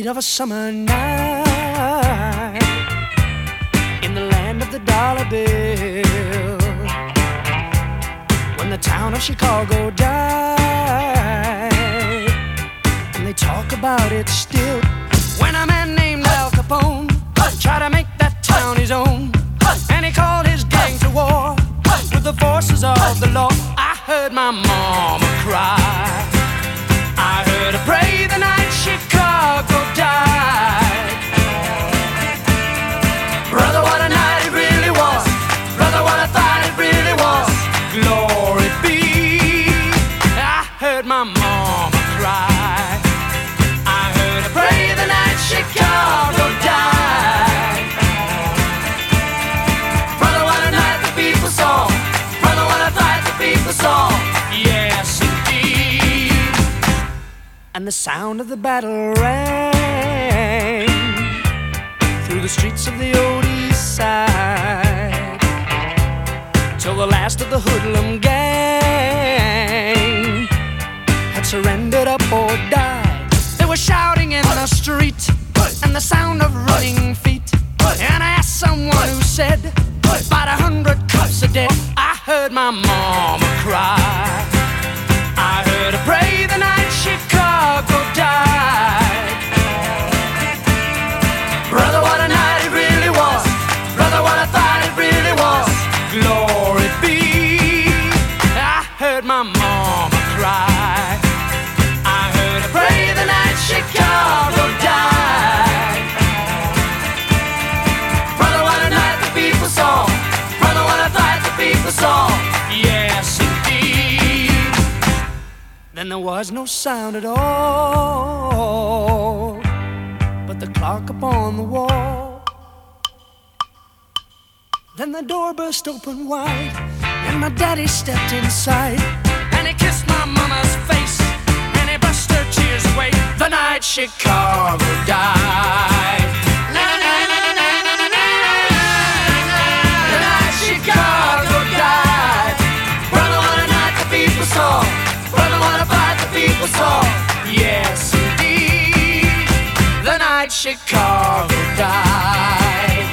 heat of a summer night in the land of the dollar bill, when the town of Chicago died, and they talk about it still. When a man named Al Capone tried to make that town his own, and he called his gang to war with the forces of the law, I heard my mama cry. I heard her pray the night Chicago died. Brother, what a night it really was. Brother, what a fight it really was. Glory be. I heard my mama cry. I heard her pray the night Chicago died. Brother, what a night the people saw. Brother, what a fight the people saw. Yes, indeed. And the sound of the battle rang through the streets of the old east side, till the last of the hoodlum gang had surrendered up or died. They were shouting in the street and the sound of running feet, and I asked someone who said about 100 cops are dead. I heard my mama cry. I heard her pray the night Chicago died. Brother, what a night it really was. Brother, what a fight it really was. Glory be. I heard my mama cry. I heard her pray the night Chicago died. Brother, what a night the people saw. Brother, what a fight the people saw. Yes, indeed. Then there was no sound at all but the clock upon the wall. Then the door burst open wide and my daddy stepped inside, and he kissed my mama's face and he brushed her tears away. The night Chicago died. The night Chicago died. Brother, what a night the people saw. Brother, what a fight the people saw. Yes, indeed. The night Chicago died.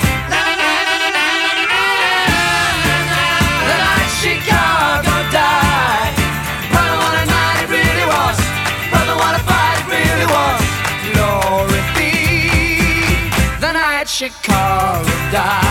The night Chicago died. Brother, what a night it really was. Brother, what a fight it really was. Glory be. The night Chicago died.